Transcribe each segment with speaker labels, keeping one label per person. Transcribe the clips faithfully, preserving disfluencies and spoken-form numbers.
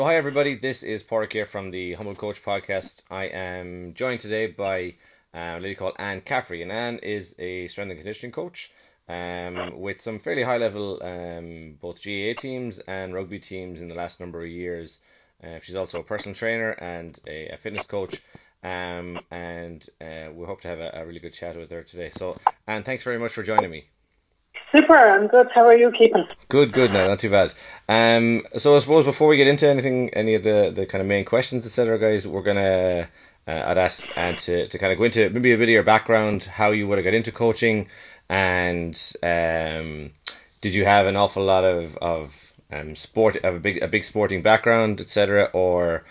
Speaker 1: Oh, hi, everybody. This is Porrick here from the Humble Coach podcast. I am joined today by uh, a lady called Anne Caffrey, and Anne is a strength and conditioning coach um, with some fairly high level um, both G A A teams and rugby teams in the last number of years. Uh, she's also a personal trainer and a, a fitness coach, um, and uh, we hope to have a, a really good chat with her today. So, Anne, thanks very much for joining me.
Speaker 2: Super, I'm good. How are you keeping?
Speaker 1: Good, good. No, not too bad. Um, so I suppose before we get into anything, any of the, the kind of main questions, et cetera, guys, we're gonna uh, I'd ask Anne to, to kind of go into maybe a bit of your background, how you would have got into coaching, and um, did you have an awful lot of of um, sport, of a big a big sporting background, et cetera, or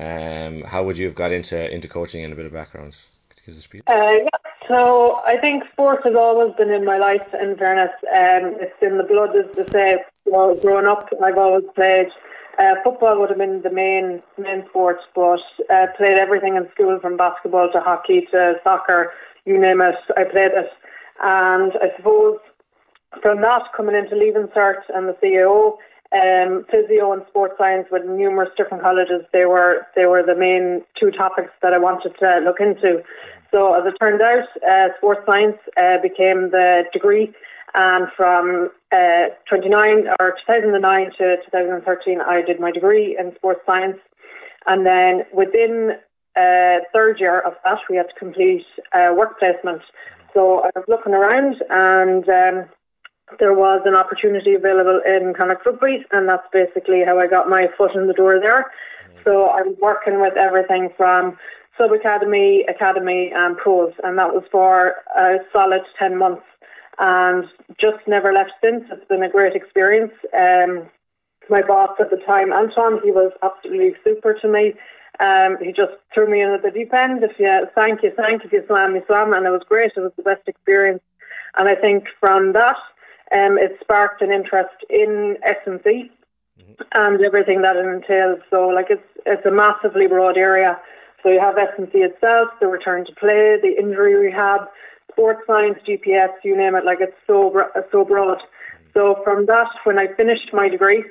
Speaker 1: um, how would you have got into into coaching and a bit of background? Could you give us a spiel?
Speaker 2: Uh, yeah, so I think sport has always been in my life, in fairness. Um, it's in the blood, as they say. Well, growing up, I've always played. Uh, football would have been the main main sport, but uh, played everything in school from basketball to hockey to soccer, you name it, I played it. And I suppose from that, coming into Leaving Cert and the C A O, um, physio and sports science with numerous different colleges, they were they were the main two topics that I wanted to look into. So as it turned out, uh, sports science uh, became the degree, and from uh, twenty-nine or two thousand nine to two thousand thirteen, I did my degree in sports science, and then within uh, third year of that, we had to complete uh, work placement. So I was looking around, and um, there was an opportunity available in Connacht Rugby, and that's basically how I got my foot in the door there.
Speaker 1: Nice.
Speaker 2: So I was working with everything from sub-academy, academy and pros, and that was for a solid ten months, and just never left since. It's been a great experience. Um, my boss at the time, Anton, he was absolutely super to me. Um, he just threw me in at the deep end. If you thank you, thank you, if you swam, you swam, and it was great. It was the best experience. And I think from that, um, it sparked an interest in S and C
Speaker 1: Mm-hmm.
Speaker 2: and everything that it entails. So, like, it's it's a massively broad area. So you have S and C itself, the return to play, the injury rehab, sports science, G P S, you name it. Like, it's so bro- so broad. So from that, when I finished my degree,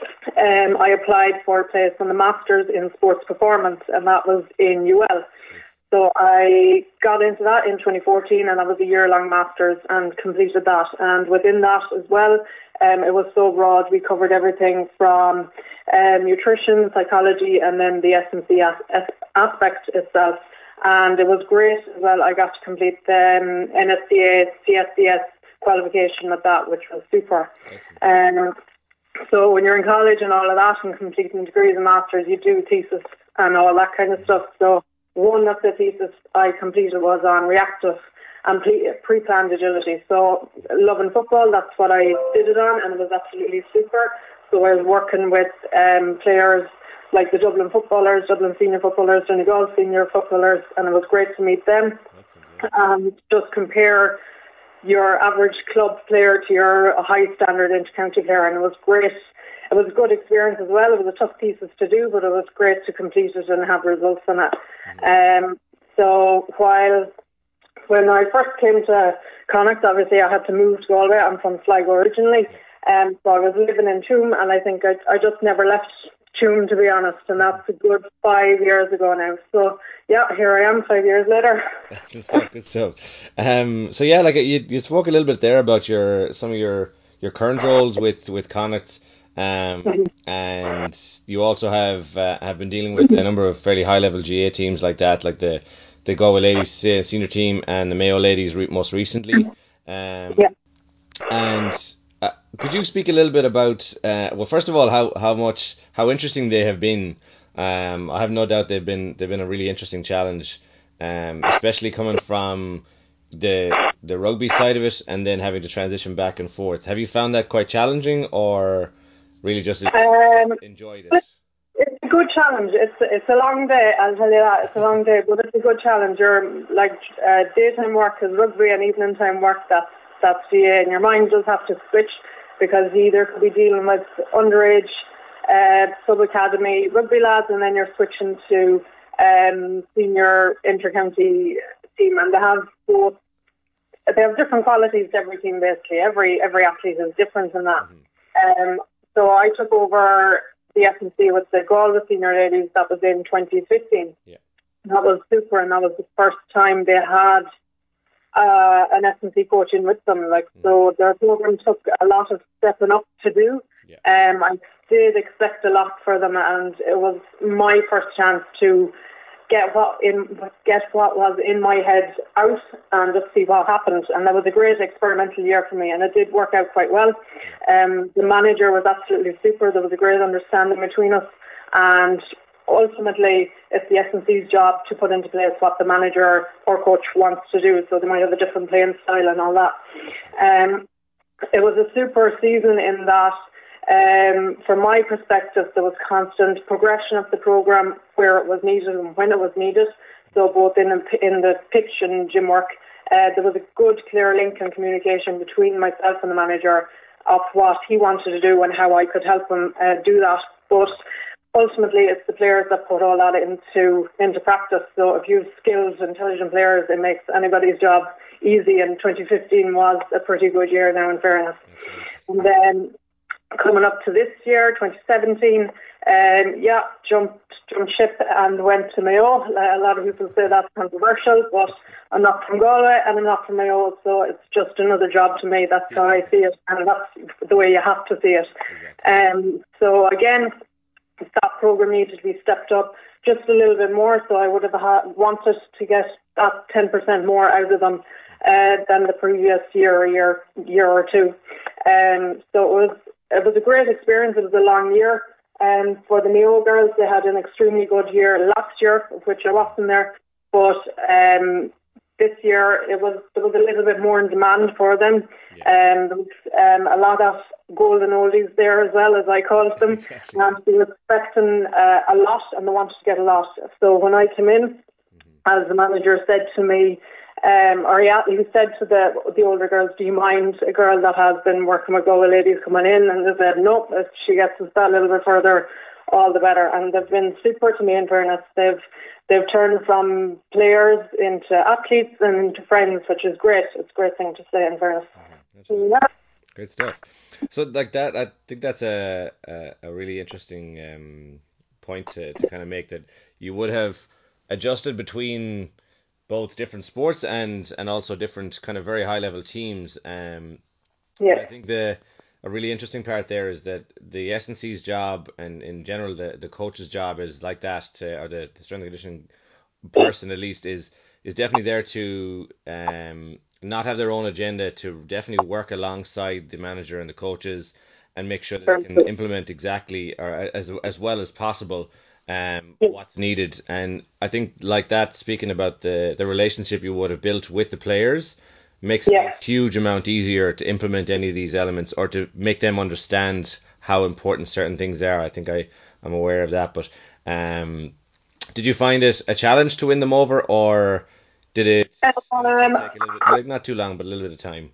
Speaker 2: um, I applied for a place on the Masters in Sports Performance, and that was in U L.
Speaker 1: Nice.
Speaker 2: So I got into that in twenty fourteen, and that was a year-long Masters and completed that. And within that as well, um, it was so broad. We covered everything from um, nutrition, psychology, and then the S and C as- as- aspect itself. And it was great as well. I got to complete the um, N S C A, C S C S qualification with that, which was super.
Speaker 1: Excellent.
Speaker 2: Um, so when you're in college and all of that and completing degrees and masters, you do thesis and all that kind of stuff. So one of the thesis I completed was on reactive and pre-planned agility. So loving football, that's what I did it on, and it was absolutely super. So I was working with um, players like the Dublin footballers, Dublin senior footballers, Donegal senior footballers, and it was great to meet them.
Speaker 1: Excellent. Yeah.
Speaker 2: And just compare your average club player to your high standard inter-county player, and it was great. It was a good experience as well. It was a tough thesis to do, but it was great to complete it and have results on it.
Speaker 1: Mm-hmm.
Speaker 2: Um, so while when I first came to Connacht, obviously I had to move to Galway. I'm from Sligo originally, um, so I was living in Tuam, and I think I, I just never left Tuam, to be honest, and that's a good five years ago now. So yeah, here I am five years later.
Speaker 1: Excellent stuff. Good stuff. Um, so yeah, like you, you spoke a little bit there about your some of your, your current roles with with Connacht, um, and you also have uh, have been dealing with a number of fairly high level G A A teams like that, like the the Galway ladies uh, senior team and the Mayo ladies re- most recently. Um,
Speaker 2: Yeah.
Speaker 1: and uh, could you speak a little bit about uh, well, first of all, how how much how interesting they have been. Um, I have no doubt they've been they've been a really interesting challenge, um, especially coming from the the rugby side of it and then having to transition back and forth. Have you found that quite challenging, or really just
Speaker 2: Um,
Speaker 1: enjoyed it?
Speaker 2: it's, it's a good challenge. It's it's a long day, I'll tell you that. It's a long day, but it's a good challenge. You're like uh, daytime work is rugby and evening time work, that's that's G A A, and your mind does have to switch because you either could be dealing with underage uh, sub-academy rugby lads, and then you're switching to um, senior inter-county team, and they have both. They have different qualities to every team, basically. Every every athlete is different in that.
Speaker 1: Mm-hmm.
Speaker 2: Um, so I took over the S and C with the Galway senior ladies. That was in twenty fifteen.
Speaker 1: Yeah.
Speaker 2: That was super, and that was the first time they had uh, an S and C coach in with them. Like mm. so, their program took a lot of stepping up to do.
Speaker 1: Yeah.
Speaker 2: Um, I did expect a lot for them, and it was my first chance to get what in get what was in my head out and just see what happened. And that was a great experimental year for me, and it did work out quite well. Um, the manager was absolutely super. There was a great understanding between us, and ultimately it's the S and C's job to put into place what the manager or coach wants to do. So they might have a different playing style and all that. Um, it was a super season in that. Um, from my perspective, there was constant progression of the programme where it was needed and when it was needed. So both in the, in the pitch and gym work, uh, there was a good, clear link and communication between myself and the manager of what he wanted to do and how I could help him uh, do that. But ultimately, it's the players that put all that into into practice. So if you have skilled, intelligent players, it makes anybody's job easy. And twenty fifteen was a pretty good year now, in fairness. And then coming up to this year, twenty seventeen, um, yeah, jumped, jumped ship and went to Mayo. A lot of people say that's controversial, but I'm not from Galway and I'm not from Mayo, so it's just another job to me. That's how I see it, and that's the way you have to see it.
Speaker 1: Exactly.
Speaker 2: Um, so again, that programme needed to be stepped up just a little bit more, so I would have had, wanted to get that ten percent more out of them uh, than the previous year, or year, year or two. Um, so it was It was a great experience. It was a long year. Um, for the Mayo girls, they had an extremely good year last year, of which I wasn't there. But um, this year, it was there was a little bit more in demand for them. Yeah. Um, there was um, a lot of golden oldies there as well, as I called them.
Speaker 1: Exactly.
Speaker 2: And they were expecting uh, a lot, and they wanted to get a lot. So when I came in, mm-hmm. as the manager said to me, Um, or he, he said to the the older girls, do you mind a girl that has been working with Galway ladies coming in? And they said, no, if she gets us that little bit further, all the better. And they've been super to me, in fairness. They've, they've turned from players into athletes and into friends, which is great. It's a great thing to say, in fairness.
Speaker 1: Mm-hmm. Yeah. Great stuff. So like that, I think that's a, a, a really interesting um, point to, to kind of make, that you would have adjusted between both different sports and and also different kind of very high level teams. Um, yeah. I think the a really interesting part there is that the S and C's job, and in general the, the coach's job, is like that, to, or the, the strength and conditioning person at least, is is definitely there to um not have their own agenda, to definitely work alongside the manager and the coaches and make sure that they can implement exactly, or as as well as possible, um, what's needed. And I think like that, speaking about the, the relationship you would have built with the players, makes yeah. it a huge amount easier to implement any of these elements, or to make them understand how important certain things are. I think I, I'm aware of that. But um, did you find it a challenge to win them over, or did it, did it
Speaker 2: um,
Speaker 1: just take a little bit, like not too long, but a little bit of time?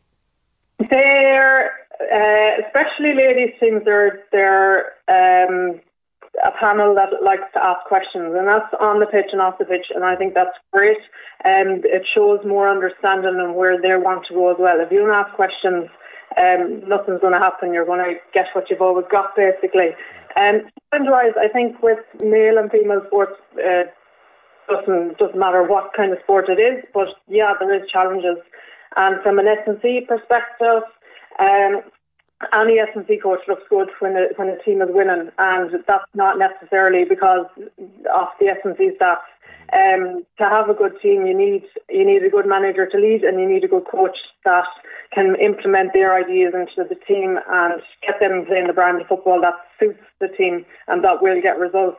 Speaker 2: They're, uh, especially ladies teams, they're, they're um, a panel that likes to ask questions, and that's on the pitch and off the pitch, and I think that's great. And it shows more understanding and where they want to go as well. If you don't ask questions, um, nothing's going to happen. You're going to get what you've always got, basically. And um, wise, I think with male and female sports, uh, doesn't doesn't matter what kind of sport it is, but yeah, there is challenges. And from an S and C perspective, um, any S and C coach looks good when a, when a team is winning, and that's not necessarily because of the S and C staff. Um, to have a good team, you need you need a good manager to lead, and you need a good coach that can implement their ideas into the team and get them playing the brand of football that suits the team and that will get results.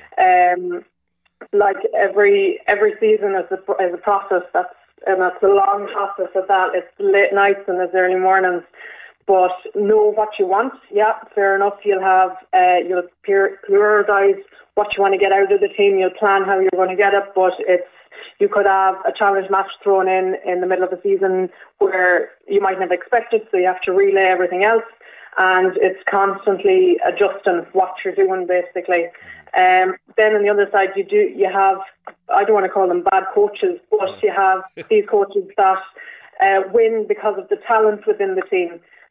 Speaker 2: Um, like every every season is a, is a process. That's and it's a long process of that. It's late nights and it's early mornings. But know what you want. Yeah, fair enough. You'll have uh, you'll prioritise what you want to get out of the team. You'll plan how you're going to get it. But it's you could have a challenge match thrown in in the middle of the season where you might not have expected, so you have to relay everything else. And it's constantly adjusting what you're doing, basically. Um, then on the other side, you do you have I don't want to call them bad coaches, but you have these coaches that uh, win because of the talent within the team.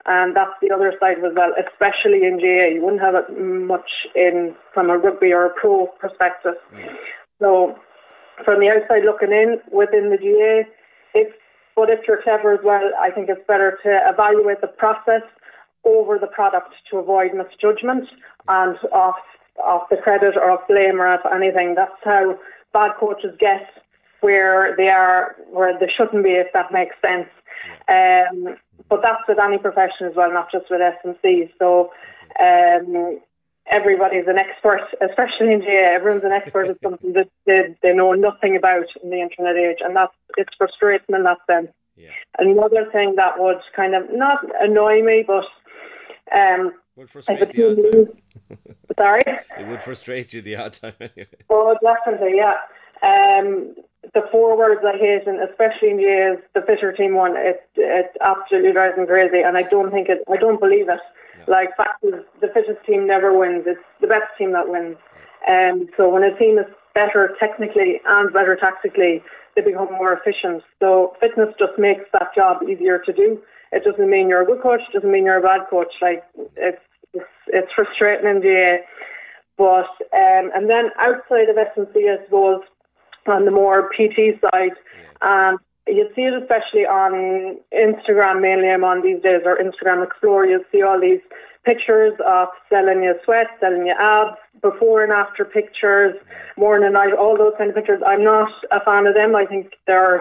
Speaker 2: And that's the other side as well, especially in G A A. You wouldn't have it much in from a rugby or a pro perspective. Mm. So from the outside looking in within the G A A, if, but if you're clever as well, I think it's better to evaluate the process over the product to avoid misjudgment and off, off the credit or off blame or off anything. That's how bad coaches get where they are, where they shouldn't be, if that makes sense. Yeah. Um, but that's with any profession as well, not just with S and C. So um, everybody's an expert, especially in G A A. Everyone's an expert at something that they, they know nothing about in the internet age, and that's it's frustrating in that sense. Yeah. Another thing that would kind of not annoy me, but um,
Speaker 1: would frustrate the odd time.
Speaker 2: Sorry?
Speaker 1: It would frustrate you the odd time anyway.
Speaker 2: Oh, definitely, yeah. Um, the forwards I hate, and especially in G A A, is the Fisher team one. It it absolutely drives me crazy, and I don't think it. I don't believe it. No. Like, fact is, the fittest team never wins. It's the best team that wins. Right. Um, so when a team is better technically and better tactically, they become more efficient. So fitness just makes that job easier to do. It doesn't mean you're a good coach. It doesn't mean you're a bad coach. Like, it's it's, it's frustrating in G A A. But um, and then outside of S and C, I suppose, on the more P T side, um, you see it especially on Instagram, mainly I'm on these days, or Instagram Explorer. You'll see all these pictures of selling your sweat, selling your abs, before and after pictures, morning and night, all those kind of pictures. I'm not a fan of them. I think they're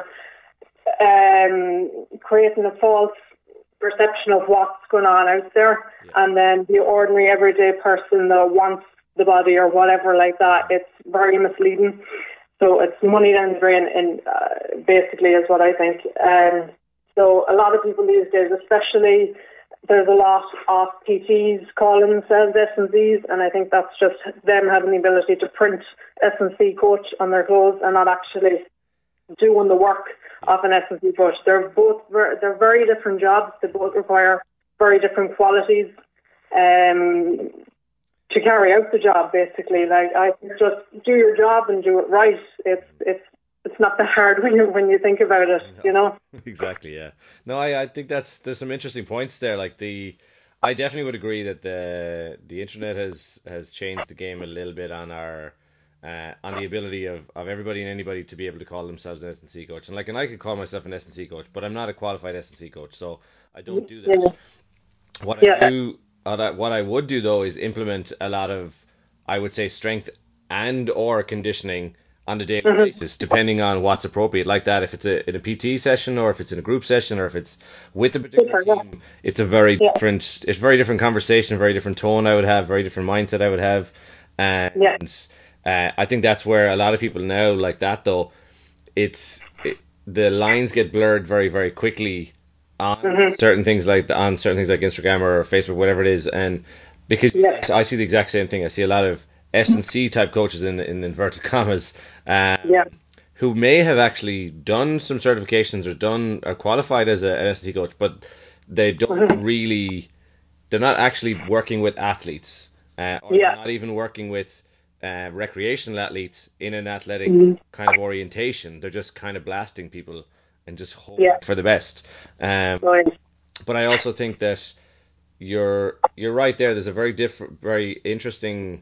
Speaker 2: um, creating a false perception of what's going on out there. Yeah. And then the ordinary everyday person that wants the body or whatever like that, it's very misleading. So it's money down the drain, and uh, basically is what I think. Um, so a lot of people these days, especially, there's a lot of P Ts calling themselves S and Cs, and I think that's just them having the ability to print S and C coach on their clothes and not actually doing the work of an S and C coach. They're both ver- they're very different jobs. They both require very different qualities um, to carry out the job. Basically, like I just do your job and do it right. It's it's it's not that hard when you when you think about it.
Speaker 1: No.
Speaker 2: You know.
Speaker 1: Exactly. Yeah. No, I, I think that's there's some interesting points there. Like the, I definitely would agree that the the internet has has changed the game a little bit on our. Uh, on the ability of, of everybody and anybody to be able to call themselves an S and C coach. And like, and I could call myself an S and C coach, but I'm not a qualified S and C coach, so I don't do that. Yeah. What I yeah. do, what I, what I would do though, is implement a lot of, I would say, strength and or conditioning on a daily mm-hmm. basis, depending on what's appropriate. Like that, if it's a, in a P T session, or if it's in a group session, or if it's with a particular team, it's a very yeah. different, it's very different conversation, very different tone I would have, very different mindset I would have, and. Yeah. Uh, I think that's where a lot of people now, like that though, it's it, the lines get blurred very, very quickly on mm-hmm. certain things like the, on certain things like Instagram or Facebook, whatever it is, and because yeah. I see the exact same thing. I see a lot of S and C type coaches in in inverted commas, um, yeah. who may have actually done some certifications or done or qualified as a, an S and C coach, but they don't mm-hmm. really, they're not actually working with athletes, uh, or yeah. they're not even working with. Uh, recreational athletes in an athletic mm-hmm. kind of orientation. They're just kind of blasting people and just hoping yeah. for the best. Um, right. But I also think that you're you're right there. There's a very different, very interesting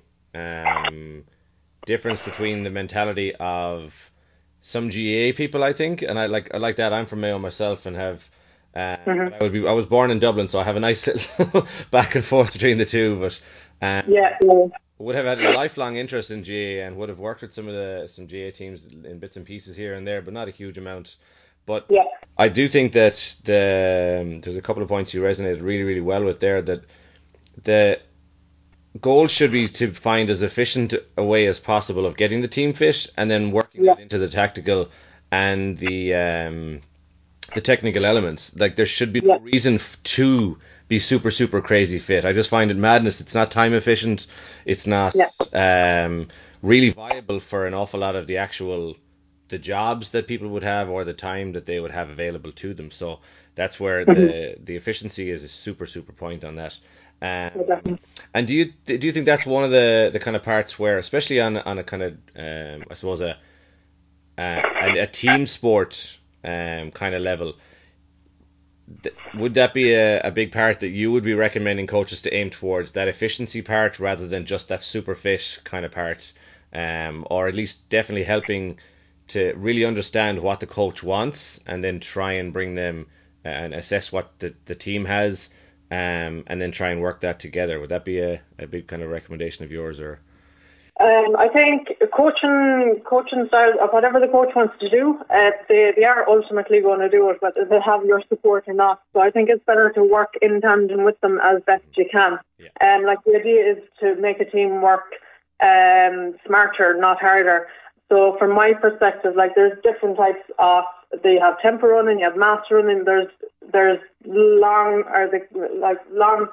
Speaker 1: um, difference between the mentality of some G A A people, I think, and I like I like that. I'm from Mayo myself and have. Uh, mm-hmm. I would be. I was born in Dublin, so I have a nice little back and forth between the two. But um, yeah. yeah. would have had a lifelong interest in G A A and would have worked with some of the some G A A teams in bits and pieces here and there, but not a huge amount. But yeah. I do think that the um, there's a couple of points you resonated really, really well with there. That the goal should be to find as efficient a way as possible of getting the team fit, and then working yeah. that into the tactical and the um, the technical elements. Like there should be yeah. no reason f- to be super super crazy fit. I just find it madness. It's not time efficient. It's not yeah. um, really viable for an awful lot of the actual the jobs that people would have or the time that they would have available to them. So that's where mm-hmm. the the efficiency is a super super point on that. Um, and do you do you think that's one of the, the kind of parts where, especially on on a kind of um, I suppose a a, a team sport um, kind of level, th- would that be a, a big part that you would be recommending coaches to aim towards, that efficiency part rather than just that super fit kind of part, um, or at least definitely helping to really understand what the coach wants and then try and bring them uh, and assess what the, the team has, um, and then try and work that together? Would that be a, a big kind of recommendation of yours? Or
Speaker 2: Um, I think coaching, coaching style of whatever the coach wants to do, uh, they they are ultimately going to do it, whether they have your support or not. So I think it's better to work in tandem with them as best you can.
Speaker 1: Yeah.
Speaker 2: And um, like the idea is to make a team work um, smarter, not harder. So from my perspective, like there's different types of. They have tempo running, you have mass running. There's there's long or the like long.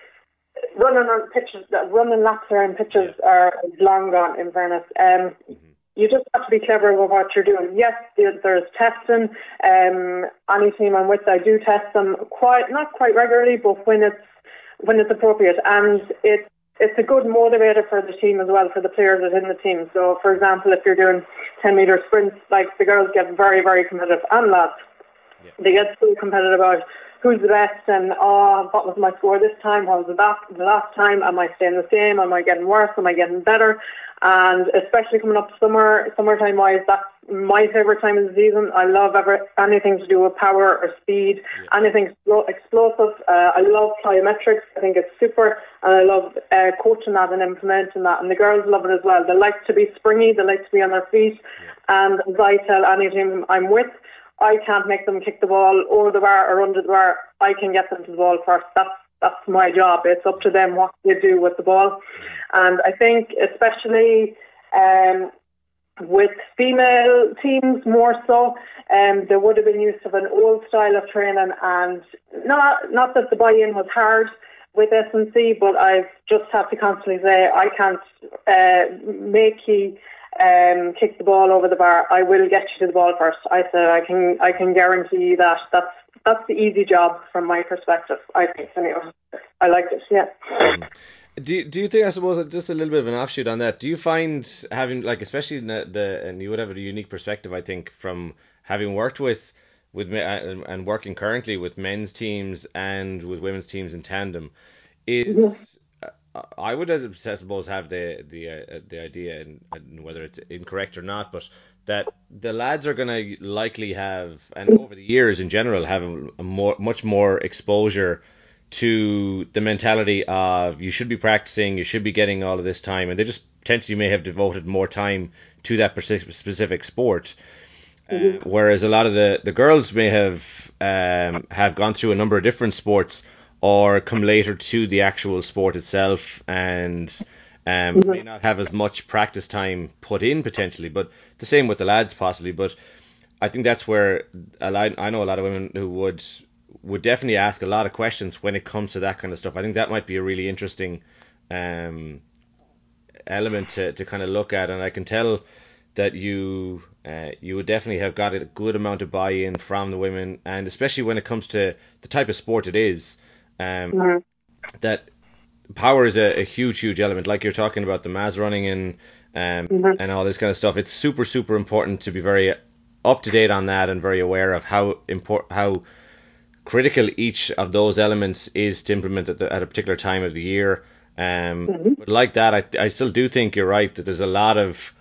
Speaker 2: Running on pitches, running laps around pitches yeah. are long gone, in fairness. Um, mm-hmm. You just have to be clever with what you're doing. Yes, there's testing. Um, any team I'm with, I do test them quite, not quite regularly, but when it's when it's appropriate. And it's it's a good motivator for the team as well, for the players within the team. So, for example, if you're doing ten metre sprints, like the girls get very, very competitive, and lads, yeah. they get so competitive about who's the best and oh, what was my score this time? What was the last, the last time? Am I staying the same? Am I getting worse? Am I getting better? And especially coming up summer, summertime wise, that's my favourite time of the season. I love ever, anything to do with power or speed, yeah. anything explosive. Uh, I love plyometrics. I think it's super, and I love uh, coaching that and implementing that. And the girls love it as well. They like to be springy. They like to be on their feet. Yeah. And as I tell any team I'm with, I can't make them kick the ball over the bar or under the bar. I can get them to the ball first. That's that's my job. It's up to them what they do with the ball. And I think especially um, with female teams more so, um, there would have been use of an old style of training, and not not that the buy-in was hard with S and C, but I've just have to constantly say I can't uh, make you Um, kick the ball over the bar. I will get you to the ball first. I said I can I can guarantee you that. That's that's the easy job from my perspective. I think anyway. I like it. Yeah.
Speaker 1: Do you, do you think, I suppose, just a little bit of an offshoot on that, do you find having, like, especially in the, the and you would have a unique perspective, I think, from having worked with with and, and working currently with men's teams and with women's teams in tandem, is mm-hmm. I would, I suppose, have the the uh, the idea, and, and whether it's incorrect or not, but that the lads are going to likely have, and over the years in general, have a, a more, much more exposure to the mentality of you should be practicing, you should be getting all of this time, and they just potentially may have devoted more time to that specific sport. Mm-hmm. Uh, whereas a lot of the, the girls may have um, have gone through a number of different sports, or come later to the actual sport itself, and um, mm-hmm. may not have as much practice time put in potentially, but the same with the lads possibly. But I think that's where a lot, I know a lot of women who would would definitely ask a lot of questions when it comes to that kind of stuff. I think that might be a really interesting um, element to, to kind of look at, and I can tell that you uh, you would definitely have got a good amount of buy-in from the women, and especially when it comes to the type of sport it is. Um, mm-hmm. That power is a, a huge, huge element. Like you're talking about the mass running and um, mm-hmm. and all this kind of stuff. It's super, super important to be very up to date on that and very aware of how important, how critical each of those elements is to implement at, the, at a particular time of the year. Um, mm-hmm. But like that, I I still do think you're right that there's a lot of,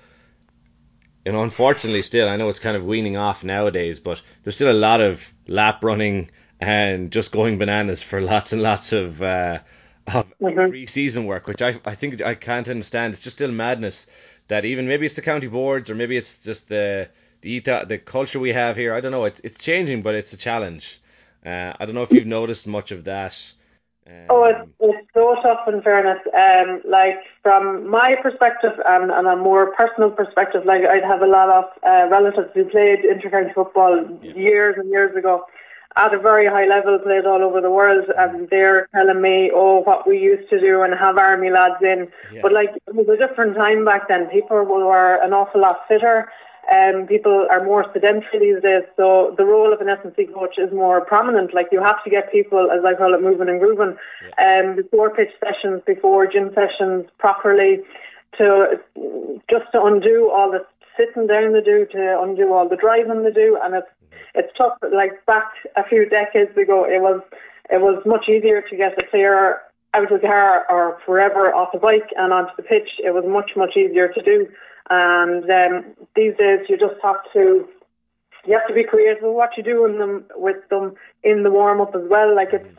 Speaker 1: you know, unfortunately still, I know it's kind of weaning off nowadays, but there's still a lot of lap running and just going bananas for lots and lots of uh, of mm-hmm. pre-season work, which I I think I can't understand. It's just still madness that even maybe it's the county boards, or maybe it's just the the the culture we have here. I don't know. It's it's changing, but it's a challenge. Uh, I don't know if you've noticed much of that. Um,
Speaker 2: oh, it's, it's so tough, in fairness. Um, like from my perspective, and, and a more personal perspective, like I'd have a lot of uh, relatives who played intercounty football yeah. years and years ago, at a very high level, played all over the world, and they're telling me, oh, what we used to do and have army lads in. Yeah. But like, it was a different time back then. People were an awful lot fitter. Um, people are more sedentary these days, so the role of an S and C coach is more prominent. Like, you have to get people, as I call it, moving and grooving, yeah. um, before pitch sessions, before gym sessions, properly, to just to undo all the sitting down they do, to undo all the driving they do, and it's it's tough. Like back a few decades ago, it was it was much easier to get a player out of the car or forever off the bike and onto the pitch. It was much, much easier to do. And um, these days you just have to, you have to be creative with what you do in them, with them in the warm-up as well. Like it's,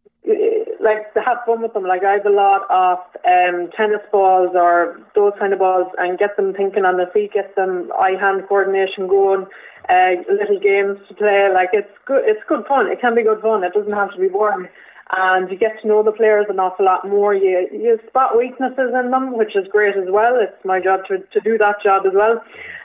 Speaker 2: like to have fun with them. Like I have a lot of um, tennis balls or those kind of balls and get them thinking on their feet, get them eye-hand coordination going, uh, little games to play. Like it's good, it's good fun. It can be good fun. It doesn't have to be boring. And you get to know the players an awful lot more. You you spot weaknesses in them, which is great as well. It's my job to, to do that job as well.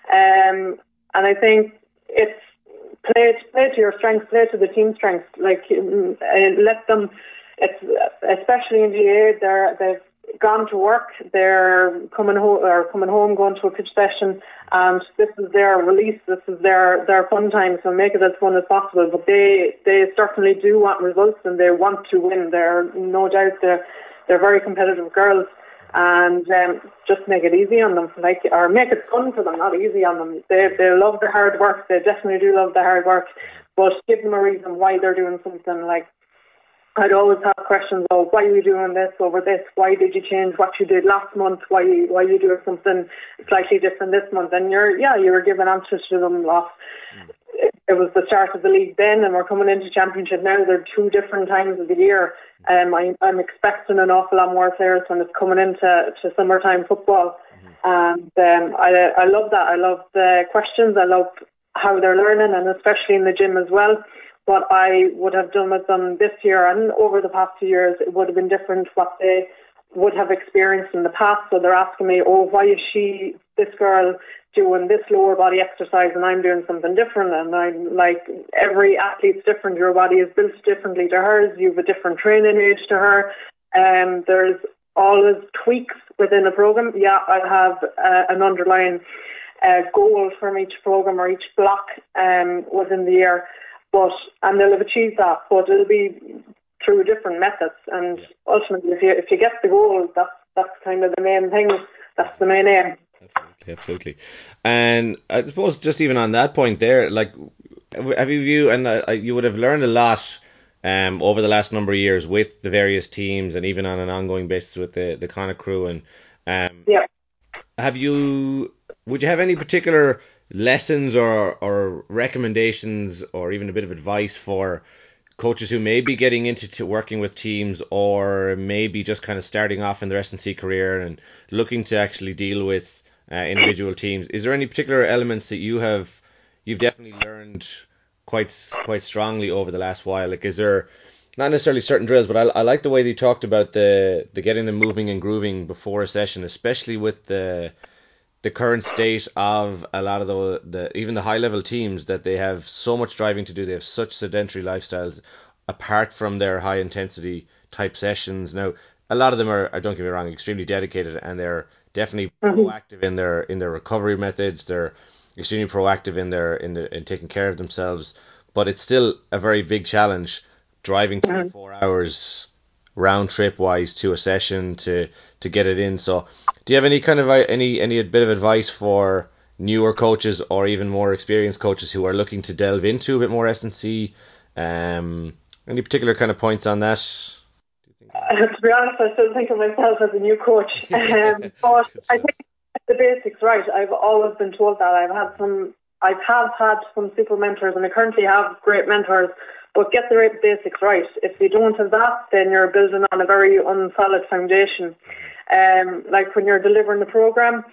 Speaker 2: Um, and I think it's play, play to your strengths, play to the team strengths. Like, uh, let them, it's, especially in G A A, they're, they've gone to work, they're coming home, or coming home, going to a pitch session, and this is their release, this is their, their fun time, so make it as fun as possible. But they, they certainly do want results and they want to win. They're no doubt they're, they're very competitive girls, and um, just make it easy on them, like, or make it fun for them, not easy on them. They they love the hard work, they definitely do love the hard work, but give them a reason why they're doing something. Like, I'd always have questions about why are you doing this over this? Why did you change what you did last month? Why why are you doing something slightly different this month? And you're yeah, you were giving answers to them off. Mm. It, it was the start of the league then, and we're coming into championship now. They're two different times of the year. Um, I, I'm expecting an awful lot more players when it's coming into to summertime football. Mm-hmm. And um, I I love that. I love the questions. I love how they're learning, and especially in the gym as well. What I would have done with them this year and over the past two years, it would have been different what they would have experienced in the past. So they're asking me, oh, why is she, this girl, doing this lower body exercise and I'm doing something different? And I'm like, every athlete's different. Your body is built differently to hers. You have a different training age to her. And um, there's always tweaks within a program. Yeah, I have uh, an underlying uh, goal from each program or each block um, within the year. But, and they'll have achieved that, but it'll be through different methods. And yeah. ultimately, if you if you get the goal, that's that's kind of the main thing. That's the main aim.
Speaker 1: Absolutely, absolutely. And I suppose just even on that point there, like, have you you and uh, you would have learned a lot um over the last number of years with the various teams, and even on an ongoing basis with the the Connacht crew. And um,
Speaker 2: yeah.
Speaker 1: Have you? Would you have any particular lessons or or recommendations or even a bit of advice for coaches who may be getting into to working with teams, or maybe just kind of starting off in their S and C career and looking to actually deal with uh, individual teams? Is there any particular elements that you have you've definitely learned quite quite strongly over the last while? Like, is there not necessarily certain drills, but I, I like the way they talked about the the getting them moving and grooving before a session, especially with the the current state of a lot of the, the even the high level teams, that they have so much driving to do. They have such sedentary lifestyles apart from their high intensity type sessions. Now, a lot of them are, don't get me wrong, extremely dedicated, and they're definitely mm-hmm. proactive in their in their recovery methods. They're extremely proactive in their in the in taking care of themselves. But it's still a very big challenge driving three mm-hmm. four hours round trip wise to a session to to get it in. So do you have any kind of any any bit of advice for newer coaches or even more experienced coaches who are looking to delve into a bit more S and C? Um, any particular kind of points on that?
Speaker 2: Do you think? Uh, to be honest, I still think of myself as a new coach, um, but I think the basics right. I've always been told that. I've had some. I have had some super mentors, and I currently have great mentors. But get the right basics right. If you don't have that, then you're building on a very unsolid foundation. Um, like when you're delivering the program,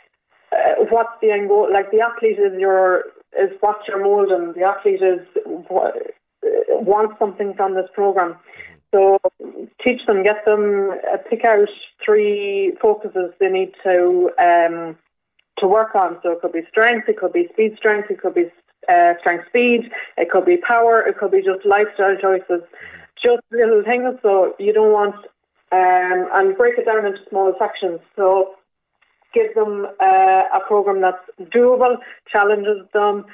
Speaker 2: uh, what's the end goal? Like the athlete is your is what you're molding. The athlete is what, uh, wants something from this program. So teach them, get them, uh, pick out three focuses they need to um, to work on. So it could be strength, it could be speed strength, it could be Uh, strength speed, it could be power, it could be just lifestyle choices, just little things. So you don't want um, and break it down into small sections. So give them uh, a program that's doable, challenges them,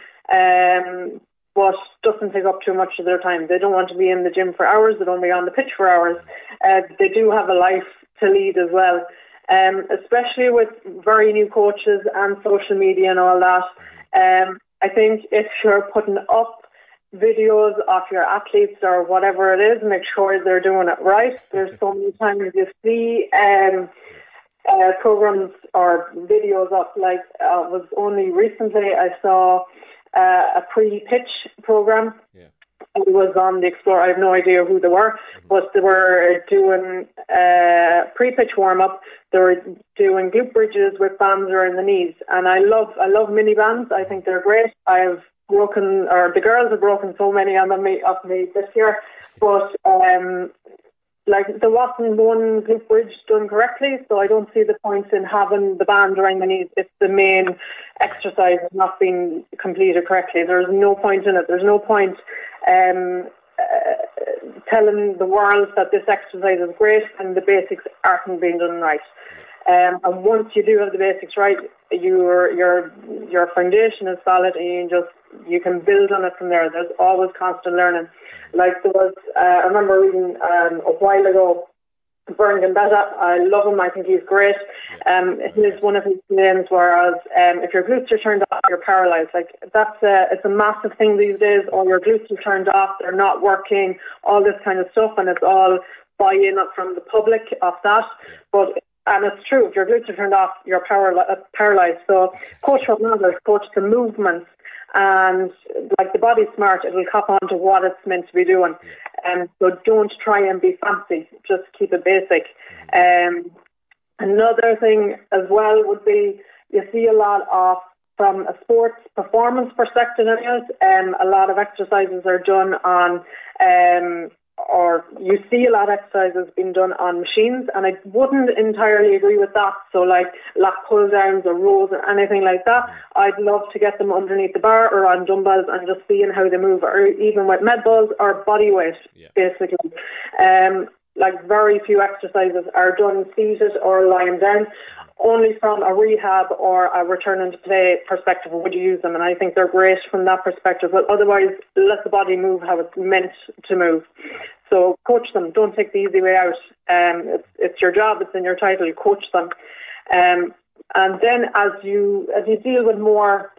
Speaker 2: um, but doesn't take up too much of their time. They don't want to be in the gym for hours, they don't want to be on the pitch for hours. Uh, they do have a life to lead as well, um, especially with very new coaches and social media and all that. Um, I think if you're putting up videos of your athletes or whatever it is, make sure they're doing it right. There's so many times you see um, uh, programs or videos up, like uh, was only recently I saw uh, a pre-pitch program.
Speaker 1: Yeah.
Speaker 2: It was on the Explorer. I have no idea who they were, mm-hmm. but they were doing uh, pre-pitch warm-up. They were doing glute bridges with bands around the knees, and I love I love mini bands. I think they're great. I've broken, or the girls have broken so many on me of me this year, but um, like there wasn't one glute bridge done correctly, so I don't see the point in having the band around the knees if the main exercise has not been completed correctly. There's no point in it. There's no point um, uh, telling the world that this exercise is great and the basics aren't being done right. Um, and once you do have the basics right, your your your foundation is solid, and you can just you can build on it from there. There's always constant learning. Like there was, uh, I remember reading um, a while ago, Vern Gambetta. I love him. I think he's great. Um, his one of his names was, um, if your glutes are turned off, you're paralyzed. Like that's a, it's a massive thing these days. Or your glutes are turned off, they're not working. All this kind of stuff, and it's all buy-in from the public of that. But and it's true. If your glutes are turned off, you're paraly- paralyzed. So coach what matters. Coach the movements. And like the body's smart, it will cop on to what it's meant to be doing. And um, so don't try and be fancy, just keep it basic. Um, another thing as well would be, you see a lot of, from a sports performance perspective anyways, um, a lot of exercises are done on, um, or you see a lot of exercises being done on machines, and I wouldn't entirely agree with that. So like lat pull downs or rows or anything like that, I'd love to get them underneath the bar or on dumbbells and just seeing how they move, or even with med balls or body weight, yeah. basically. Um, like very few exercises are done seated or lying down. Only from a rehab or a return into play perspective would you use them, and I think they're great from that perspective. But otherwise, let the body move how it's meant to move. So coach them. Don't take the easy way out. Um, it's, it's your job. It's in your title. Coach them. Um, and then as you as you deal with more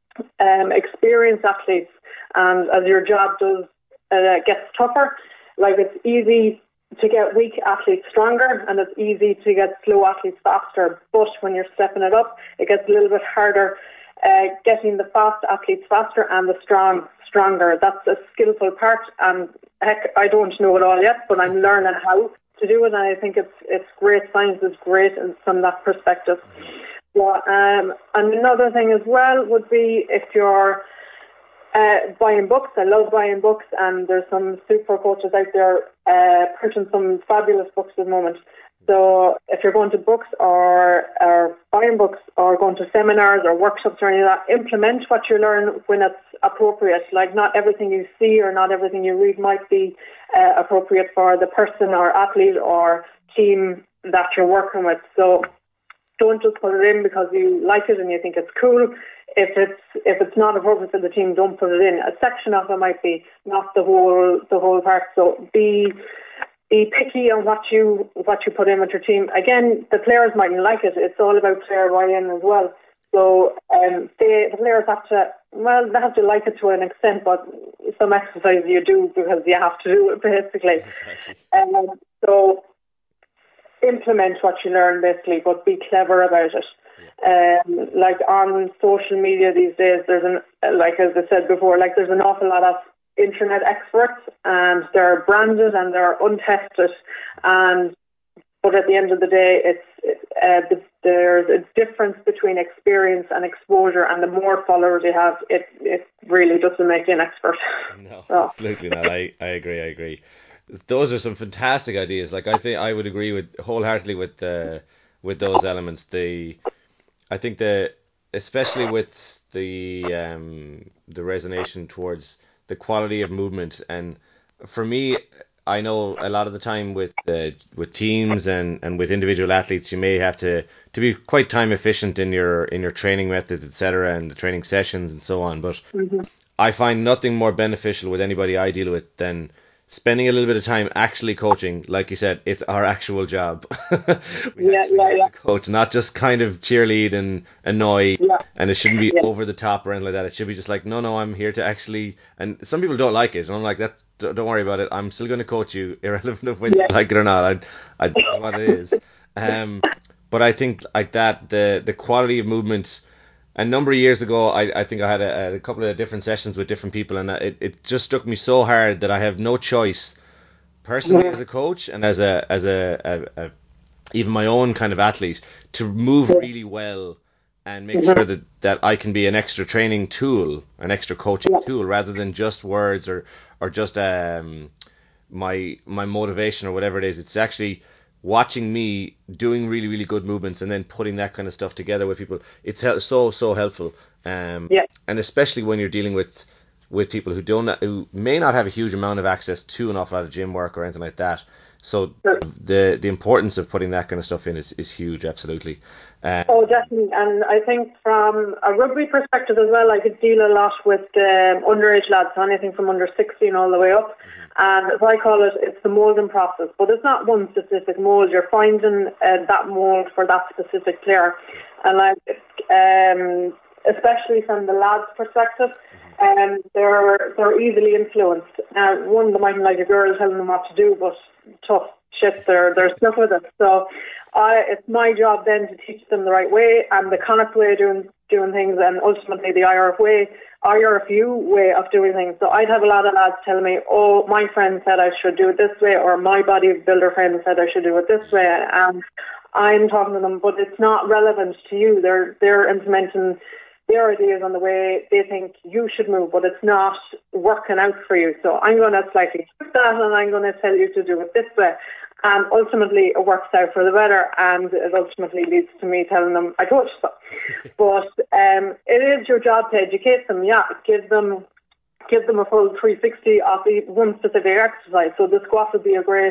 Speaker 2: um, experienced athletes, and as your job does uh, gets tougher, like it's easy to get weak athletes stronger, and it's easy to get slow athletes faster. But when you're stepping it up, it gets a little bit harder uh, getting the fast athletes faster and the strong stronger. That's a skillful part, and heck, I don't know it all yet, but I'm learning how to do it, and I think it's it's great. Science is great from that perspective. So, um, and another thing as well would be if you're Uh, buying books. I love buying books, and there's some super coaches out there uh, printing some fabulous books at the moment. So if you're going to books or, or buying books or going to seminars or workshops or any of that, implement what you learn when it's appropriate. Like not everything you see or not everything you read might be uh, appropriate for the person or athlete or team that you're working with. So don't just put it in because you like it and you think it's cool. If it's if it's not appropriate for the team, don't put it in. A section of it might be, not the whole the whole part. So be be picky on what you what you put in with your team. Again, the players mightn't like it. It's all about player buy-in as well. So um, they, the players have to well they have to like it to an extent, but some exercise you do because you have to do it basically.
Speaker 1: Exactly.
Speaker 2: Um, so implement what you learn basically, but be clever about it. Um, like on social media these days, there's an like as I said before, like there's an awful lot of internet experts, and they're branded and they're untested. And but at the end of the day, it's uh, the, there's a difference between experience and exposure, and the more followers you have, it it really doesn't make you an expert.
Speaker 1: No,
Speaker 2: so.
Speaker 1: absolutely not. I, I agree. I agree. Those are some fantastic ideas. Like I think I would agree with wholeheartedly with uh, with those elements. The I think the especially with the um, the resonation towards the quality of movement, and for me, I know a lot of the time with uh, with teams and, and with individual athletes, you may have to, to be quite time efficient in your in your training methods, et cetera, and the training sessions and so on. But
Speaker 2: mm-hmm.
Speaker 1: I find nothing more beneficial with anybody I deal with than spending a little bit of time actually coaching, like you said, it's our actual job. We
Speaker 2: Yeah,
Speaker 1: actually
Speaker 2: yeah,
Speaker 1: have
Speaker 2: yeah,
Speaker 1: to coach, not just kind of cheerlead and annoy,
Speaker 2: yeah,
Speaker 1: and it shouldn't be
Speaker 2: yeah,
Speaker 1: over the top or anything like that. It should be just like, no, no, I'm here to actually, and some people don't like it, and I'm like, that, don't don't worry about it. I'm still going to coach you, irrelevant of when you
Speaker 2: yeah.
Speaker 1: like it or not. I, I know what it is. Um, but I think like that, the the quality of movements. A number of years ago, I, I think I had a, a couple of different sessions with different people, and it, it just struck me so hard that I have no choice personally as
Speaker 2: Mhm.
Speaker 1: a coach and as a as a, a, a even my own kind of athlete to move really well and make
Speaker 2: Mhm.
Speaker 1: sure that that I can be an extra training tool, an extra coaching
Speaker 2: Yeah,
Speaker 1: tool, rather than just words or or just um my my motivation or whatever it is. It's actually watching me doing really really good movements and then putting that kind of stuff together with people. It's hel- so so helpful, um,
Speaker 2: yeah.
Speaker 1: and especially when you're dealing with with people who don't who may not have a huge amount of access to an awful lot of gym work or anything like that. So
Speaker 2: Sure.
Speaker 1: the the importance of putting that kind of stuff in is, is huge, absolutely.
Speaker 2: Oh,
Speaker 1: Um,
Speaker 2: definitely. And I think from a rugby perspective as well, I could deal a lot with um, underage lads, so anything from under sixteen all the way up. And as I call it, it's the moulding process. But it's not one specific mould. You're finding uh, that mould for that specific player. And like, um, especially from the lads' perspective, um, they're they're easily influenced. Now, one, they mightn't like a girl telling them what to do, but tough shit, they're they're stuck with it. So, I it's my job then to teach them the right way and the Connacht way of doing doing things, and ultimately the I R F way, I R F U way of doing things. So I'd have a lot of lads telling me, "Oh, my friend said I should do it this way," or "My bodybuilder friend said I should do it this way," and I'm talking to them, but it's not relevant to you. They're they're implementing their ideas on the way they think you should move, but it's not working out for you. So I'm going to slightly twist that and I'm going to tell you to do it this way. And ultimately it works out for the better, and it ultimately leads to me telling them I coach them. But um, it is your job to educate them, yeah, give them give them a full three sixty of the one specific exercise. So the squat would be a great,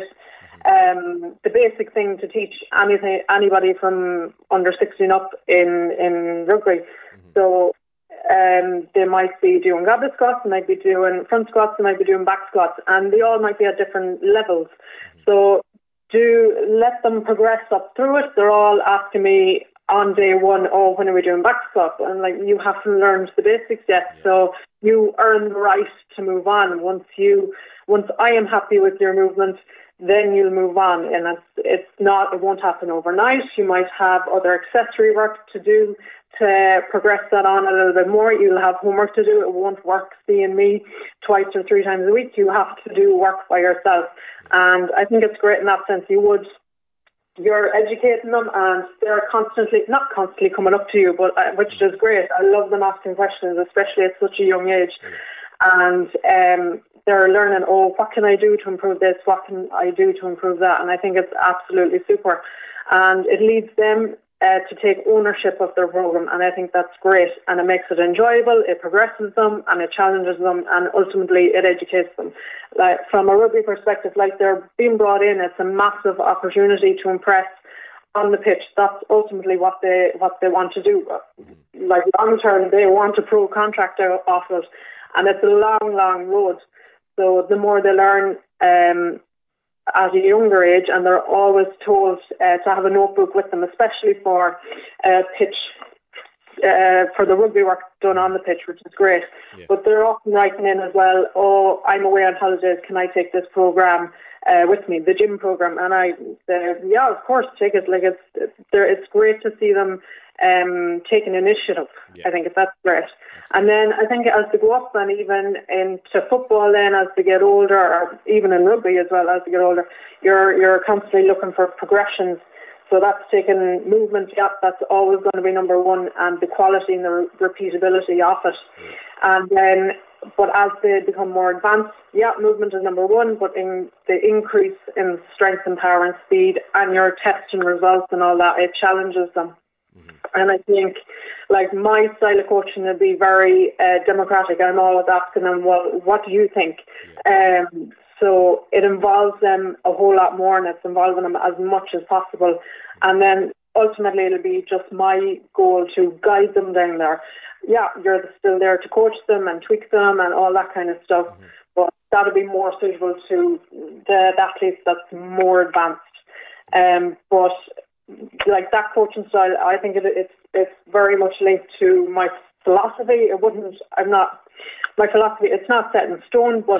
Speaker 2: um, the basic thing to teach anything, anybody from under sixteen up in, in rugby. So um, they might be doing goblet squats, they might be doing front squats, they might be doing back squats, and they all might be at different levels. So do let them progress up through it. They're all asking me on day one, oh, when are we doing back squats? And like, you haven't learned the basics yet,
Speaker 1: yeah.
Speaker 2: so you earn the right to move on. Once you, once I am happy with your movement, then you'll move on. And it's, it's not, it won't happen overnight. You might have other accessory work to do to progress that on a little bit more. You'll have homework to do. It won't work seeing me twice or three times a week. You have to do work by yourself. And I think it's great in that sense. You would, you're educating them and they're constantly, not constantly coming up to you, but uh, which is great. I love them asking questions, especially at such a young age. And um, they're learning, oh, what can I do to improve this? What can I do to improve that? And I think it's absolutely super. And it leads them uh, to take ownership of their program. And I think that's great. And it makes it enjoyable, it progresses them, and it challenges them, and ultimately it educates them. Like, from a rugby perspective, like, they're being brought in, it's a massive opportunity to impress on the pitch. That's ultimately what they what they want to do. Like, long term, they want a pro contract off it, and it's a long, long road. So the more they learn um, at a younger age, and they're always told uh, to have a notebook with them, especially for uh, pitch, uh, for the rugby work done on the pitch, which is great.
Speaker 1: Yeah.
Speaker 2: But they're often writing in as well, oh, I'm away on holidays, can I take this program uh, with me, the gym program? And I, uh, yeah, of course, take it. Like, it's it's, it's great to see them um, taking initiative.
Speaker 1: Yeah.
Speaker 2: I think that's great.
Speaker 1: That's
Speaker 2: And then I think as they go up, and even into football, then as they get older, or even in rugby as well, as they get older, you're you're constantly looking for progressions. So that's taking movement, yeah, that's always going to be number one, and the quality and the re- repeatability of it.
Speaker 1: Yeah.
Speaker 2: And then, but as they become more advanced, yeah, movement is number one, but in the increase in strength and power and speed and your testing results and all that, it challenges them. And I think, like, my style of coaching would be very uh, democratic. I'm always asking them, well, what do you think?
Speaker 1: Yeah.
Speaker 2: Um, so it involves them a whole lot more, and it's involving them as much as possible. And then ultimately it'll be just my goal to guide them down there. Yeah, you're still there to coach them and tweak them and all that kind of stuff. But that'll be more suitable to the, the athletes that's more advanced. Um, but like that coaching style, I think it, it's it's very much linked to my philosophy. It wouldn't. I'm not. My philosophy. It's not set in stone, but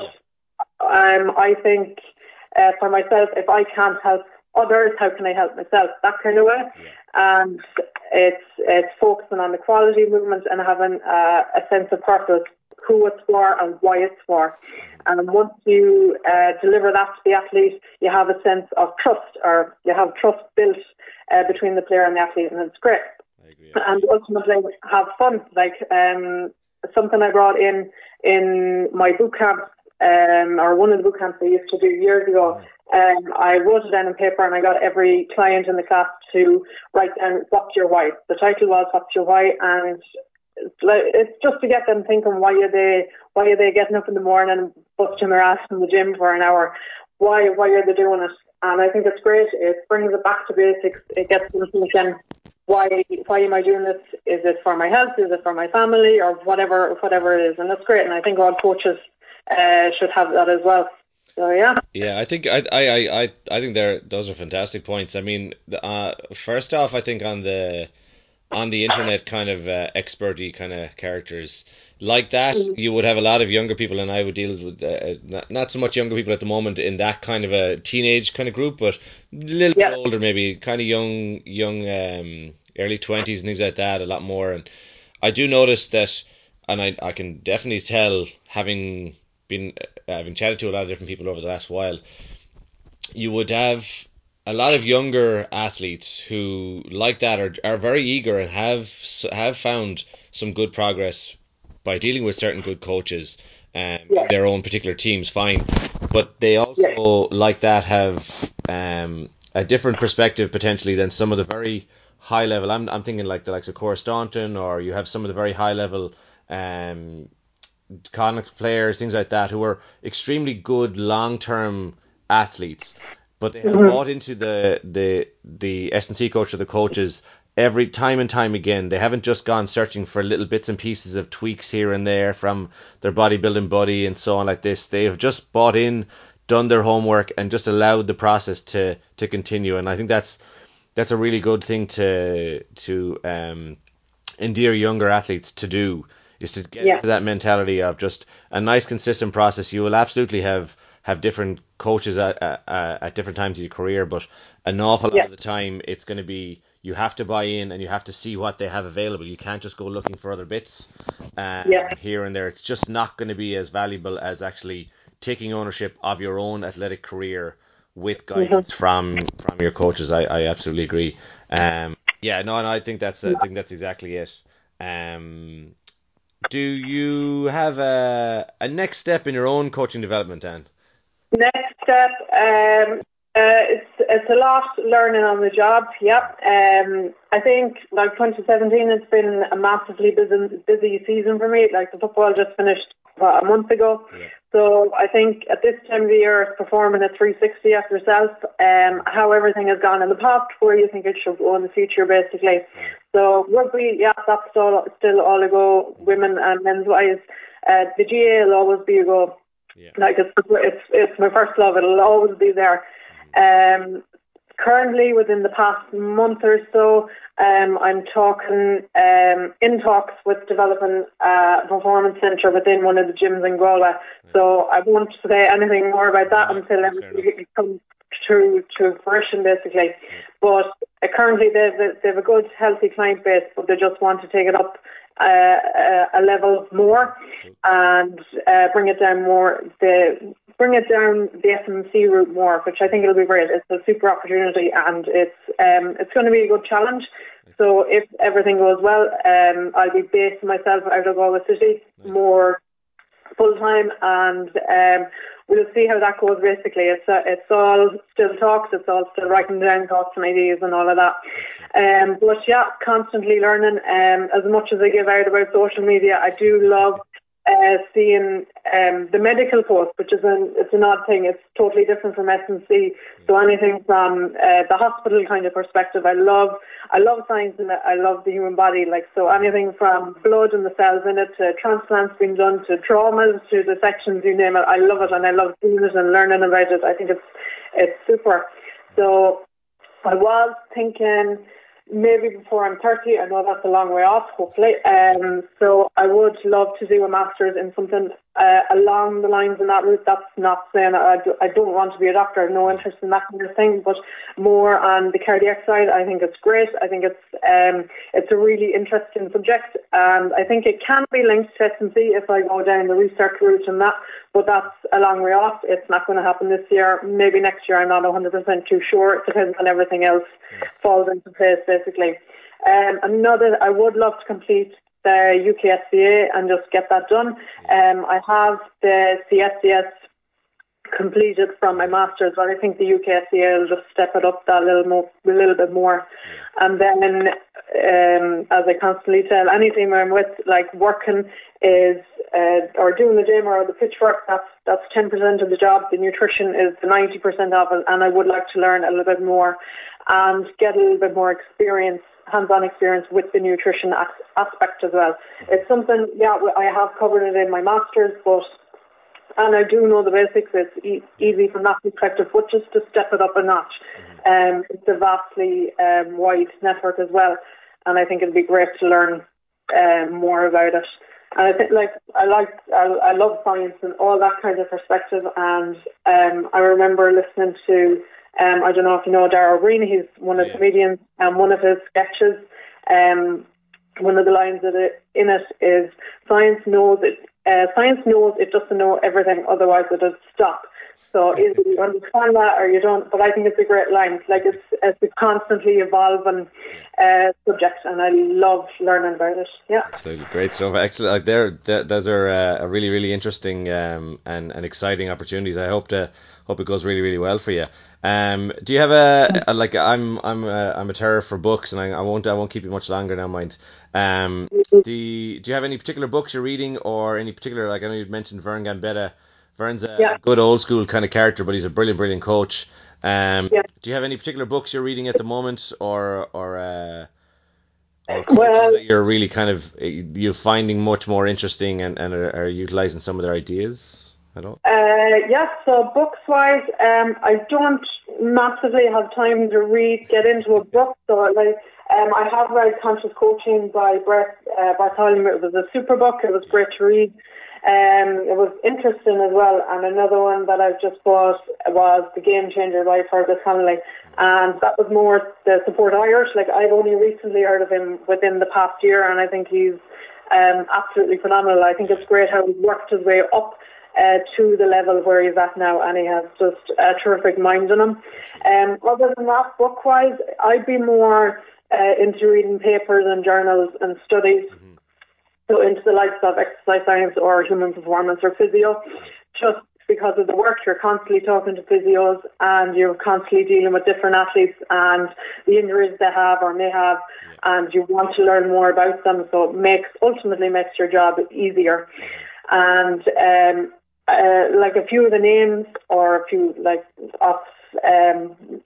Speaker 2: um, I think uh, for myself, if I can't help others, how can I help myself? That kind of way. Yeah. And it's it's focusing on the quality movement and having uh, a sense of purpose, who it's for and why it's for. And once you uh, deliver that to the athlete, you have a sense of trust, or you have trust built uh, between the player and the athlete, and it's great. I agree, I agree. And ultimately, have fun. Like um, something I brought in in my boot camp, um, or one of the boot camps I used to do years ago. Um, I wrote it down on paper, and I got every client in the class to write down what's your why. The title was "What's Your Why," and it's just to get them thinking, why are they why are they getting up in the morning and busting their ass in the gym for an hour? Why why are they doing it? And I think it's great. It brings it back to basics. It gets them thinking, why why am I doing this? Is it for my health? Is it for my family? Or whatever whatever it is. And that's great. And I think all coaches uh, should have that as well. So yeah.
Speaker 1: Yeah, I think I I I I think there those are fantastic points. I mean, uh, first off, I think on the on the internet kind of uh, experty kind of characters like that, mm. you would have a lot of younger people, and I would deal with uh, not, not so much younger people at the moment in that kind of a teenage kind of group, but a little yeah. bit older, maybe kind of young, young, um, early twenties and things like that, a lot more. And I do notice that, and I I can definitely tell, having been uh, having chatted to a lot of different people over the last while, you would have a lot of younger athletes who, like that, are are very eager and have have found some good progress by dealing with certain good coaches um, yeah. in their own particular teams, fine. But they also, yeah. like that, have um, a different perspective potentially than some of the very high level. I'm I'm thinking like the likes of Cora Staunton, or you have some of the very high level um, Connacht players, things like that, who are extremely good long term athletes. But they have mm-hmm. bought into the the the S and C coach or the coaches every time and time again. They haven't just gone searching for little bits and pieces of tweaks here and there from their bodybuilding buddy and so on like this. They have just bought in, done their homework, and just allowed the process to, to continue. And I think that's that's a really good thing to to um, endear younger athletes to do, is to get yeah. into that mentality of just a nice consistent process. You will absolutely have have different coaches at, at, at different times of your career, but an awful lot yeah. of the time it's going to be, you have to buy in and you have to see what they have available. You can't just go looking for other bits um, yeah. here and there. It's just not going to be as valuable as actually taking ownership of your own athletic career with guidance mm-hmm. from from your coaches. I, I absolutely agree. Um, yeah, no, and I think that's I think that's exactly it. Um, do you have a a next step in your own coaching development, Anne?
Speaker 2: Next step, um, uh, it's it's a lot learning on the job. Yep. Um, I think like twenty seventeen, it's been a massively busy busy season for me. Like the football just finished what, a month ago. Yeah. So I think at this time of the year, performing a three sixty at yourself, um, how everything has gone in the past, where you think it should go in the future, basically. Yeah. So rugby, yeah, that's still still all a go, women and men's wise. Uh, the G A will always be a go. Yeah. Like it's, it's it's my first love. It'll always be there. Um, currently, within the past month or so, um, I'm talking um, in talks with developing a performance centre within one of the gyms in Galway. Yeah. So I won't say anything more about that yeah, until everything comes to to fruition, basically. Yeah. But uh, currently, they they have a good, healthy client base, but they just want to take it up Uh, a, a level more and uh, bring it down more, the bring it down the S and C route more, which I think it'll be great. It's a super opportunity, and it's um, it's going to be a good challenge. So if everything goes well, um, I'll be based myself out of Galway City nice. more full time, and um, we'll see how that goes. Basically, it's uh, it's all still talks. It's all still writing down thoughts and ideas and all of that. Um, but yeah, constantly learning. Um, as much as I give out about social media, I do love uh, seeing um, the medical post, which is an it's an odd thing. It's totally different from S and C. So anything from uh, the hospital kind of perspective, I love. I love science and I love the human body. Like so, anything from blood and the cells in it to transplants being done to traumas to dissections, you name it. I love it, and I love doing it and learning about it. I think it's it's super. So I was thinking. Maybe before I'm thirty, I know that's a long way off, hopefully. Um, so I would love to do a master's in something uh, along the lines in that route. That's not saying I, do, I don't want to be a doctor, I have no interest in that kind of thing, but more on the cardiac side. I think it's great. I think it's um, it's a really interesting subject, and I think it can be linked to S and C if I go down the research route and that, but that's a long way off. It's not going to happen this year. Maybe next year, I'm not one hundred percent too sure. It depends on everything else yes. falls into place, basically. Um, another, I would love to complete the U K S C A and just get that done. Um, I have the C S C S completed from my master's, but I think the U K S C A will just step it up that little more, a little bit more. And then, um, as I constantly tell anything I'm with, like working is uh, or doing the gym or the pitch work, that's that's ten percent of the job. The nutrition is the ninety percent of it, and I would like to learn a little bit more and get a little bit more experience, hands-on experience with the nutrition aspect as well. It's something, yeah, I have covered it in my master's, but and I do know the basics. It's e- easy from that perspective, but just to step it up a notch. Um, it's a vastly um, wide network as well, and I think it'd be great to learn um, more about it. And I think, like, I like, I, I love science and all that kind of perspective. And um, I remember listening to, um, I don't know if you know Darrell Green. He's one of the
Speaker 1: yeah.
Speaker 2: comedians, and one of his sketches, um, one of the lines of it, in it is, "Science knows it. Uh, science knows it doesn't know everything, otherwise it would stop." So either you understand that or you don't. But I think it's a great line. Like it's it's a constantly evolving uh, subject, and I love learning about it. Yeah,
Speaker 1: absolutely great stuff. Excellent. Like there, th- those are uh, a really, really interesting um, and, and exciting opportunities. I hope to hope it goes really, really well for you. Um, do you have a, a like I'm I'm a, I'm a terror for books, and I, I won't I won't keep you much longer now, mind. Um, do you, do you have any particular books you're reading, or any particular, like I know you mentioned Vern Gambetta. Vern's a
Speaker 2: yeah.
Speaker 1: good old school kind of character, but he's a brilliant, brilliant coach. Um,
Speaker 2: Yeah.
Speaker 1: do you have any particular books you're reading at the moment, or or uh, or coaches
Speaker 2: Well,
Speaker 1: that you're really kind of you're finding much more interesting and, and are, are utilizing some of their ideas at all?
Speaker 2: Uh, yes, so books wise, um, I don't massively have time to read, get into a book. So like, um, I have read Conscious Coaching by Brett uh, Bartholomew. It was a super book. It was great to read. Um, it was interesting as well. And another one that I've just bought was The Game Changer by Fergus Connolly. And that was more the Support Irish. Like, I've only recently heard of him within the past year, and I think he's um, absolutely phenomenal. I think it's great how he's worked his way up Uh, to the level where he's at now, and he has just a terrific mind in him. Um, other than that, book-wise, I'd be more uh, into reading papers and journals and studies, mm-hmm. so into the likes of exercise science or human performance or physio, just because of the work. You're constantly talking to physios and you're constantly dealing with different athletes and the injuries they have or may have, yeah. and you want to learn more about them, so it makes ultimately makes your job easier. And um, Uh, like a few of the names or a few like of um,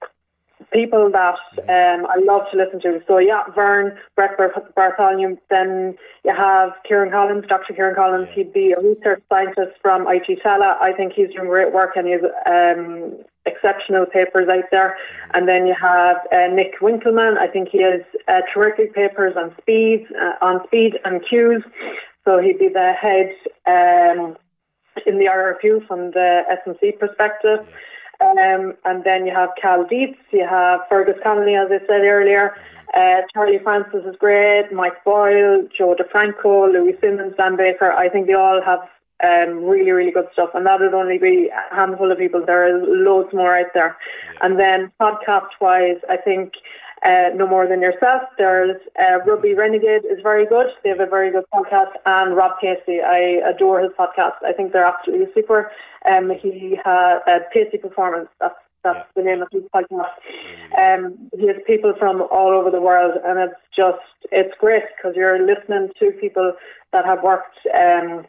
Speaker 2: people that um, I love to listen to. So yeah, Vern, Brett Bartholomew. Then you have Kieran Collins, Doctor Kieran Collins. Yeah. He'd be a research scientist from I T Tala. I think he's doing great work and he has um, exceptional papers out there. Mm-hmm. And then you have uh, Nick Winkelman. I think he has uh, terrific papers on speed, uh, on speed and cues. So he'd be the head Um, in the R F U from the S and C perspective. Um, and then you have Cal Dietz, you have Fergus Connolly, as I said earlier, uh, Charlie Francis is great, Mike Boyle, Joe DeFranco, Louis Simmons, Dan Baker. I think they all have um, really, really good stuff, and that would only be a handful of people. There are loads more out there. Yeah. And then podcast-wise, I think Uh, No More Than Yourself. There's uh, Rugby Renegade is very good. They have a very good podcast. And Rob Pacey, I adore his podcast. I think they're absolutely super. Um, he has uh, Pacey Performance. That's that's yeah. the name of his podcast. Um, he has people from all over the world, and it's just it's great because you're listening to people that have worked Um,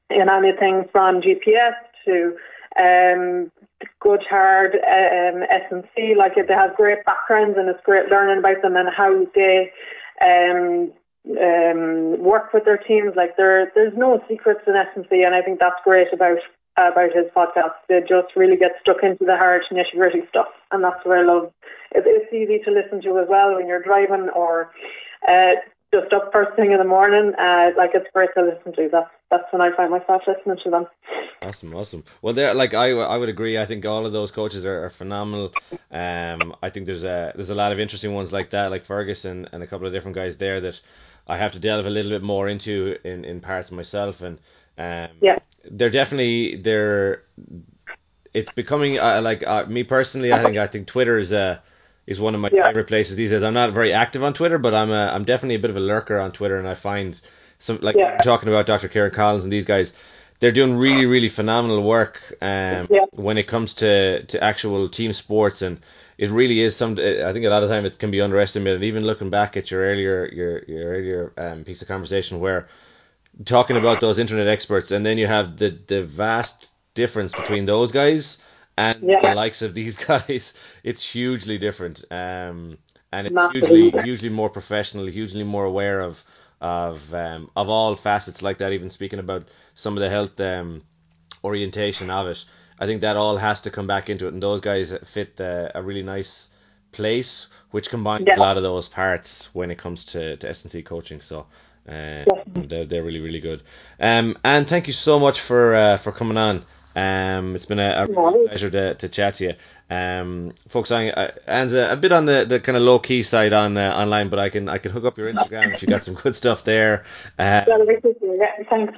Speaker 2: in anything from G P S to um, good hard um, S and C. Like they have great backgrounds, and it's great learning about them and how they um, um, work with their teams. Like there, there's no secrets in S and C, and I think that's great about about his podcast. They just really get stuck into the hard nitty gritty stuff, and that's what I love. It, it's easy to listen to as well when you're driving or uh, just up first thing in the morning. Uh, like it's great to listen to. That's that's when I find myself listening to them.
Speaker 1: Awesome, awesome. Well, there, like I, I would agree. I think all of those coaches are, are phenomenal. Um, I think there's a there's a lot of interesting ones like that, like Ferguson and a couple of different guys there that I have to delve a little bit more into in, in parts myself. And um,
Speaker 2: yeah,
Speaker 1: they're definitely they're. It's becoming uh, like uh, me personally. I think I think Twitter is a is one of my
Speaker 2: yeah.
Speaker 1: favorite places these days. I'm not very active on Twitter, but I'm a, I'm definitely a bit of a lurker on Twitter, and I find some like
Speaker 2: Yeah.
Speaker 1: talking about Doctor Kieran Collins and these guys. They're doing really, really phenomenal work um,
Speaker 2: Yeah.
Speaker 1: when it comes to, to actual team sports, and it really is some. I think a lot of time it can be underestimated. Even looking back at your earlier your your earlier um, piece of conversation, where talking about those internet experts, and then you have the the vast difference between those guys and
Speaker 2: Yeah.
Speaker 1: the likes of these guys. It's hugely different, um, and it's
Speaker 2: Massively.
Speaker 1: hugely hugely more professional, hugely more aware of of um, of all facets like that. Even speaking about some of the health um, orientation of it, I think that all has to come back into it, and those guys fit uh, a really nice place, which combines
Speaker 2: Yeah.
Speaker 1: a lot of those parts when it comes to, to S and C coaching. So uh, they're, they're really, really good. Um, and thank you so much for uh, for coming on. Um, it's been a, a real pleasure to, to chat to you. Um, folks, I, I, Anne's a, a bit on the, the kind of low key side on uh, online, but I can I can hook up your Instagram if you got some good stuff there. Um,
Speaker 2: yeah, thanks.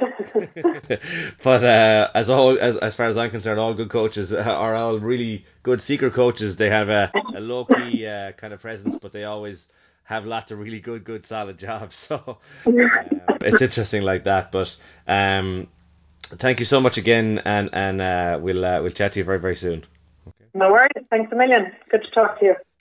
Speaker 1: but uh, as all as as far as I'm concerned, all good coaches are all really good secret coaches. They have a, a low key uh, kind of presence, but they always have lots of really good, good, solid jobs. So um, it's interesting like that. But um, thank you so much again, and and uh, we'll uh, we'll chat to you very very soon.
Speaker 2: No worries. Thanks a million. Good to talk to you.